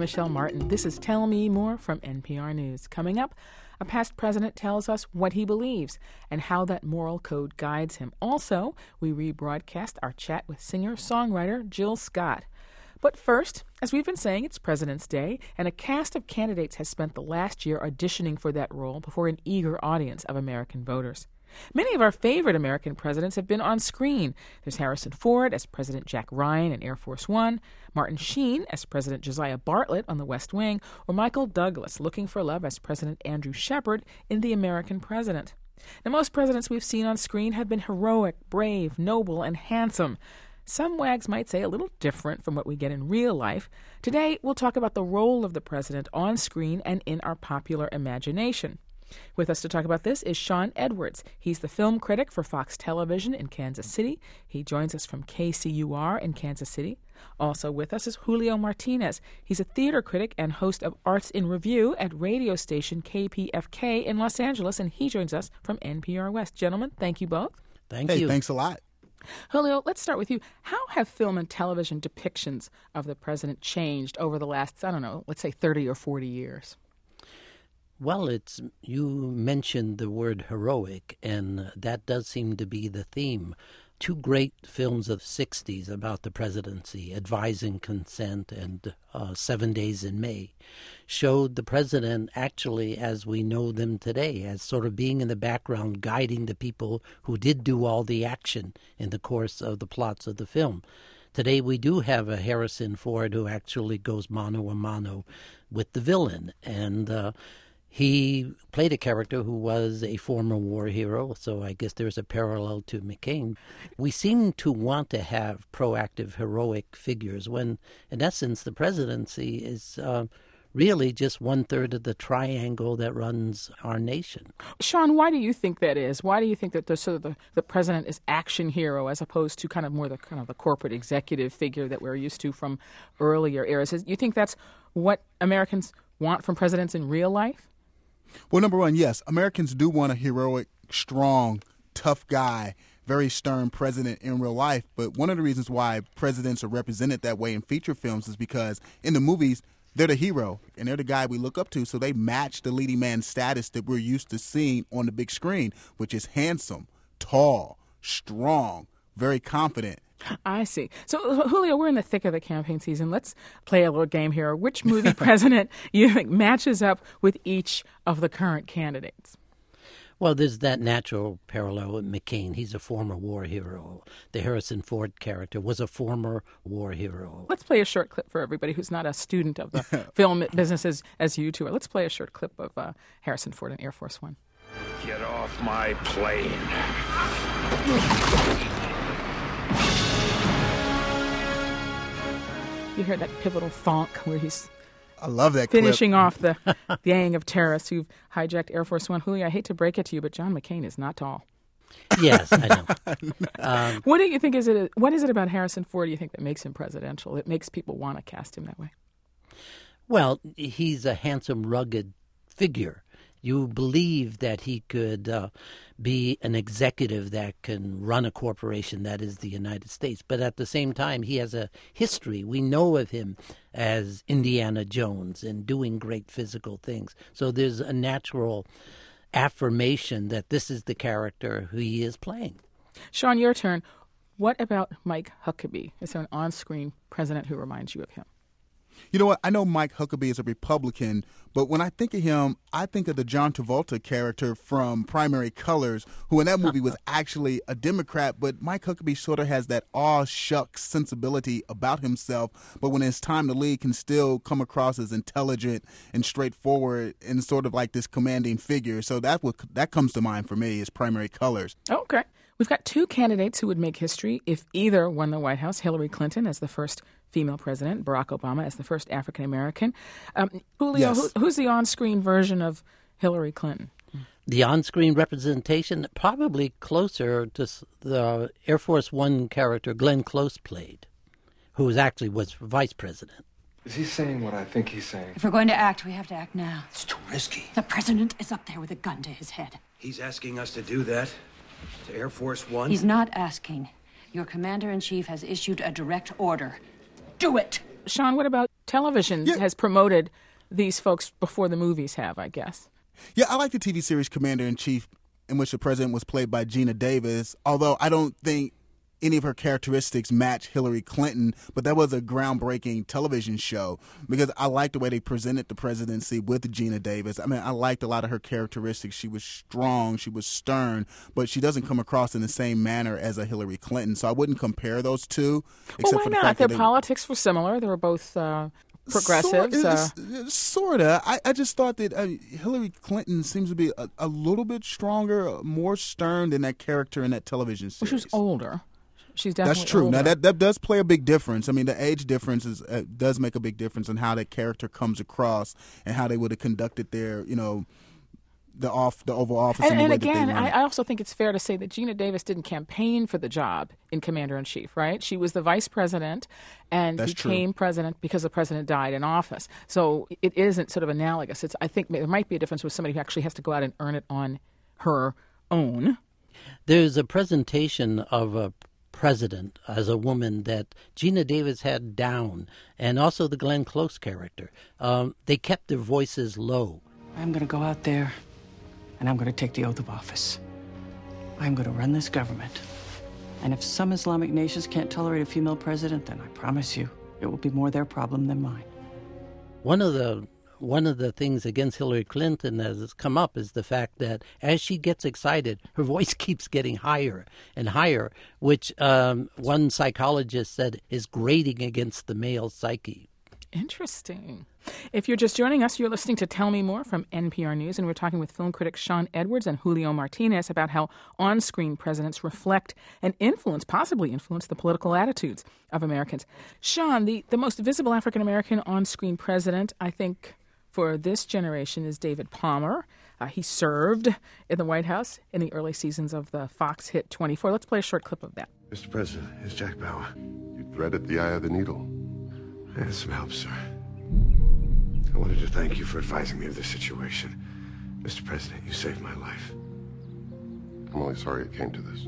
Michelle Martin. This is Tell Me More from NPR News. Coming up, a past president tells us what he believes and how that moral code guides him. Also, we rebroadcast our chat with singer-songwriter Jill Scott. But first, as we've been saying, it's President's Day, and a cast of candidates has spent the last year auditioning for that role before an eager audience of American voters. Many of our favorite American presidents have been on screen. There's Harrison Ford as President Jack Ryan in Air Force One, Martin Sheen as President Josiah Bartlet on The West Wing, or Michael Douglas looking for love as President Andrew Shepard in The American President. Now, most presidents we've seen on screen have been heroic, brave, noble, and handsome. Some wags might say a little different from what we get in real life. Today, we'll talk about the role of the president on screen and in our popular imagination. With us to talk about this is Sean Edwards. He's the film critic for Fox Television in Kansas City. He joins us from KCUR in Kansas City. Also with us is Julio Martinez. He's a theater critic and host of Arts in Review at radio station KPFK in Los Angeles, and he joins us from NPR West. Gentlemen, thank you both. Thank you. Thanks a lot. Julio, let's start with you. How have film and television depictions of the president changed over the last, let's say 30 or 40 years? Well, you mentioned the word heroic, and that does seem to be the theme. Two great films of the 60s about the presidency, Advising Consent and 7 Days in May, showed the president actually as we know them today, as sort of being in the background, guiding the people who did do all the action in the course of the plots of the film. Today we do have a Harrison Ford who actually goes mano a mano with the villain, and he played a character who was a former war hero, so I guess there's a parallel to McCain. We seem to want to have proactive, heroic figures when, in essence, the presidency is really just 1/3 of the triangle that runs our nation. Sean, why do you think that is? Why do you think that the president is action hero as opposed to kind of more the corporate executive figure that we're used to from earlier eras? You think that's what Americans want from presidents in real life? Well, number one, yes, Americans do want a heroic, strong, tough guy, very stern president in real life. But one of the reasons why presidents are represented that way in feature films is because in the movies, they're the hero and they're the guy we look up to. So they match the leading man status that we're used to seeing on the big screen, which is handsome, tall, strong, very confident. I see. So, Julio, we're in the thick of the campaign season. Let's play a little game here. Which movie president you think matches up with each of the current candidates? Well, there's that natural parallel with McCain. He's a former war hero. The Harrison Ford character was a former war hero. Let's play a short clip for everybody who's not a student of the film business as you two are. Let's play a short clip of Harrison Ford in Air Force One. Get off my plane. You heard that pivotal thonk where he's I love that finishing clip. off the gang of terrorists who've hijacked Air Force One. Julio, I hate to break it to you, but John McCain is not tall. Yes, I know. What do you think what is it about Harrison Ford, do you think, that makes him presidential, that makes people want to cast him that way? Well, he's a handsome, rugged figure. You believe that he could be an executive that can run a corporation that is the United States. But at the same time, he has a history. We know of him as Indiana Jones and doing great physical things. So there's a natural affirmation that this is the character who he is playing. Sean, your turn. What about Mike Huckabee? Is there an on-screen president who reminds you of him? You know what? I know Mike Huckabee is a Republican, but when I think of him, I think of the John Travolta character from Primary Colors, who in that movie was actually a Democrat, but Mike Huckabee sort of has that aw-shucks sensibility about himself, but when it's time to lead, can still come across as intelligent and straightforward and sort of like this commanding figure. So that comes to mind for me is Primary Colors. Okay. We've got two candidates who would make history if either won the White House: Hillary Clinton as the first female president, Barack Obama as the first African-American. Julio, yes. Who's the on-screen version of Hillary Clinton? The on-screen representation, probably closer to the Air Force One character Glenn Close played, who was vice president. Is he saying what I think he's saying? If we're going to act, we have to act now. It's too risky. The president is up there with a gun to his head. He's asking us to do that to Air Force One. He's not asking. Your commander-in-chief has issued a direct order. Do it! Sean, what about television has promoted these folks before the movies have, I guess. Yeah, I like the TV series Commander-in-Chief, in which the president was played by Gina Davis, although I don't think any of her characteristics match Hillary Clinton, but that was a groundbreaking television show because I liked the way they presented the presidency with Gina Davis. I mean, I liked a lot of her characteristics. She was strong, she was stern, but she doesn't come across in the same manner as a Hillary Clinton, so I wouldn't compare those two. Well, why not? Their politics were similar. They were both progressives. Sort of. I just thought that Hillary Clinton seems to be a little bit stronger, more stern than that character in that television series. Well, she was older. She's definitely That's true. older. Now, that does play a big difference. I mean, the age difference does make a big difference in how that character comes across and how they would have conducted their, the Oval Office. And again, I also think it's fair to say that Gina Davis didn't campaign for the job in Commander-in-Chief, right? She was the vice president and became president because the president died in office. So it isn't sort of analogous. I think there might be a difference with somebody who actually has to go out and earn it on her own. There's a presentation of a president as a woman that Gina Davis had down, and also the Glenn Close character. They kept their voices low. I'm going to go out there and I'm going to take the oath of office. I'm going to run this government. And if some Islamic nations can't tolerate a female president, then I promise you it will be more their problem than mine. One of the things against Hillary Clinton that has come up is the fact that as she gets excited, her voice keeps getting higher and higher, which one psychologist said is grating against the male psyche. Interesting. If you're just joining us, you're listening to Tell Me More from NPR News, and we're talking with film critics Sean Edwards and Julio Martinez about how on-screen presidents reflect and possibly influence the political attitudes of Americans. Sean, the most visible African-American on-screen president, I think, for this generation is David Palmer. He served in the White House in the early seasons of the Fox hit 24. Let's play a short clip of that. Mr. President, it's Jack Bauer. You threaded the eye of the needle. I had some help, sir. I wanted to thank you for advising me of this situation. Mr. President, you saved my life. I'm only sorry it came to this.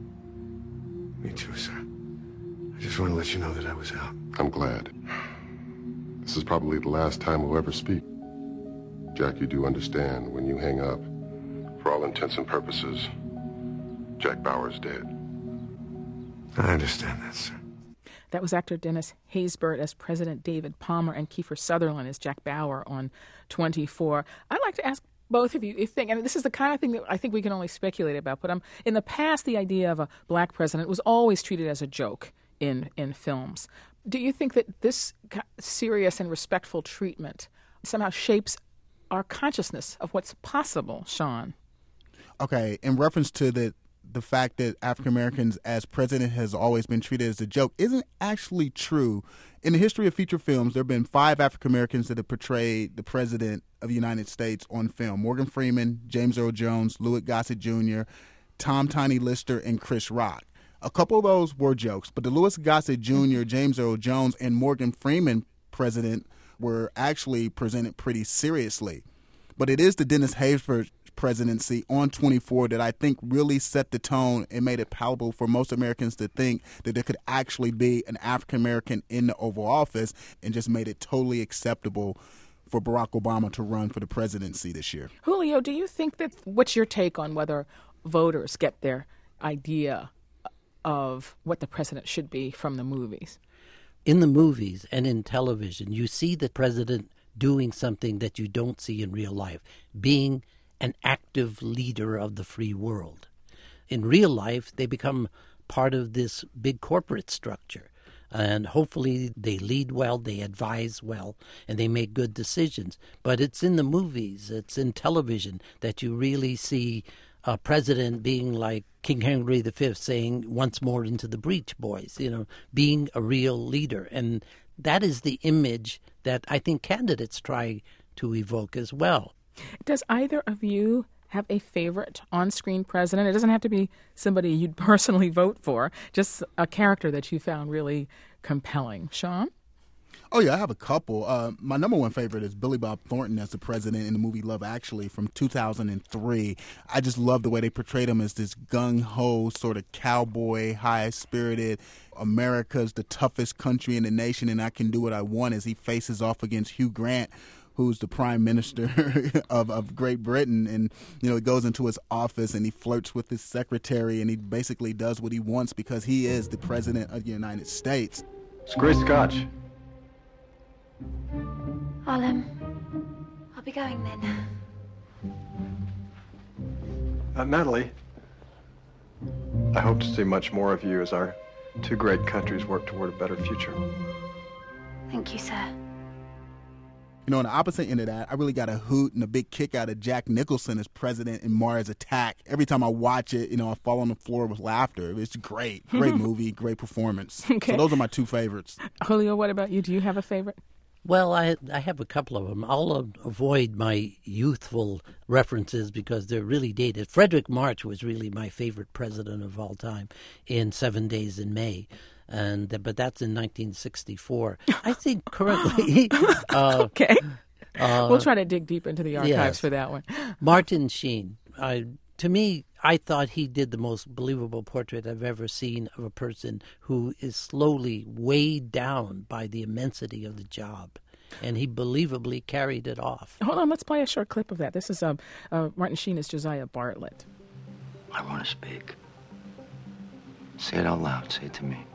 Me too, sir. I just want to let you know that I was out. I'm glad. This is probably the last time we'll ever speak. Jack, you do understand when you hang up, for all intents and purposes, Jack Bauer's dead. I understand that, sir. That was actor Dennis Haysbert as President David Palmer and Kiefer Sutherland as Jack Bauer on 24. I'd like to ask both of you if and this is the kind of thing that I think we can only speculate about, but in the past, the idea of a black president was always treated as a joke in films. Do you think that this serious and respectful treatment somehow shapes our consciousness of what's possible, Sean? Okay, in reference to the fact that African Americans as president has always been treated as a joke isn't actually true. In the history of feature films, there have been 5 African Americans that have portrayed the president of the United States on film: Morgan Freeman, James Earl Jones, Louis Gossett Jr., Tom Tiny Lister, and Chris Rock. A couple of those were jokes, but the Louis Gossett Jr., James Earl Jones, and Morgan Freeman president were actually presented pretty seriously. But it is the Dennis Haysbert presidency on 24 that I think really set the tone and made it palatable for most Americans to think that there could actually be an African American in the Oval Office, and just made it totally acceptable for Barack Obama to run for the presidency this year. Julio, do you think what's your take on whether voters get their idea of what the president should be from the movies? In the movies and in television, you see the president doing something that you don't see in real life, being an active leader of the free world. In real life, they become part of this big corporate structure. And hopefully they lead well, they advise well, and they make good decisions. But it's in the movies, it's in television that you really see a president being like King Henry V saying, "Once more into the breach, boys," being a real leader. And that is the image that I think candidates try to evoke as well. Does either of you have a favorite on-screen president? It doesn't have to be somebody you'd personally vote for, just a character that you found really compelling. Sean? Oh, yeah, I have a couple. My number one favorite is Billy Bob Thornton as the president in the movie Love Actually from 2003. I just love the way they portrayed him as this gung-ho sort of cowboy, high-spirited, America's the toughest country in the nation and I can do what I want, as he faces off against Hugh Grant, who's the prime minister of Great Britain. And, you know, he goes into his office and he flirts with his secretary and he basically does what he wants because he is the president of the United States. It's great scotch. I'll be going then. Natalie, I hope to see much more of you as our two great countries work toward a better future. Thank you, sir. You know, on the opposite end of that, I really got a hoot and a big kick out of Jack Nicholson as president in Mars Attack. Every time I watch it, you know, I fall on the floor with laughter. It's great. Great movie, great performance. Okay. So those are my two favorites. Julio, what about you? Do you have a favorite? Well, I have a couple of them. I'll avoid my youthful references because they're really dated. Frederick March was really my favorite president of all time in 7 Days in May. But that's in 1964. I think currently... Okay. We'll try to dig deep into the archives for that one. Martin Sheen. To me, I thought he did the most believable portrait I've ever seen of a person who is slowly weighed down by the immensity of the job. And he believably carried it off. Hold on, let's play a short clip of that. This is Martin Sheen as Josiah Bartlett. I want to speak. Say it out loud. Say it to me.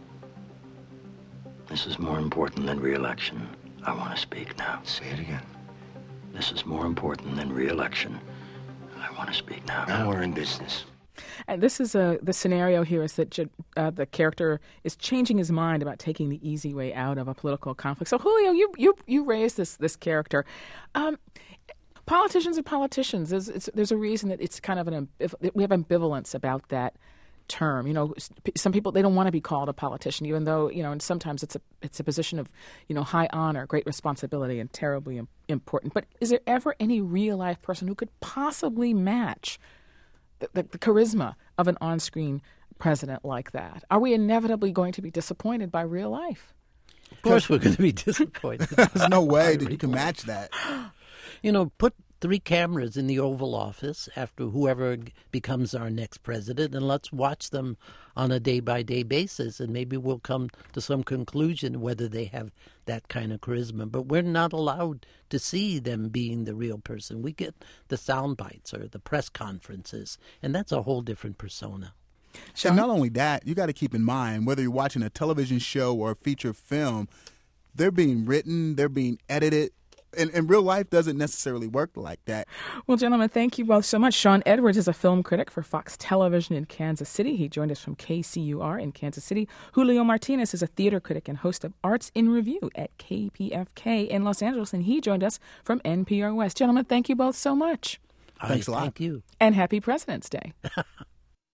This is more important than re-election. I want to speak now. Say it again. This is more important than re-election. I want to speak now. Now we're in business. And this is the scenario here is that the character is changing his mind about taking the easy way out of a political conflict. So Julio, you raised this character. Politicians are politicians. There's a reason that it's kind of we have ambivalence about that term. You know, some people, they don't want to be called a politician, even though, you know, and sometimes it's a position of, you know, high honor, great responsibility, and terribly important. But is there ever any real life person who could possibly match the charisma of an on-screen president like that? Are we inevitably going to be disappointed by real life? Of course we're going to be disappointed. There's no way that you can match that. You know, put 3 cameras in the Oval Office after whoever becomes our next president, and let's watch them on a day-by-day basis, and maybe we'll come to some conclusion whether they have that kind of charisma. But we're not allowed to see them being the real person. We get the sound bites or the press conferences, and that's a whole different persona. And not only that, you got to keep in mind, whether you're watching a television show or a feature film, they're being written, they're being edited. And real life doesn't necessarily work like that. Well, gentlemen, thank you both so much. Sean Edwards is a film critic for Fox Television in Kansas City. He joined us from KCUR in Kansas City. Julio Martinez is a theater critic and host of Arts in Review at KPFK in Los Angeles, and he joined us from NPR West. Gentlemen, thank you both so much. Thanks a lot. Thank you. And happy President's Day.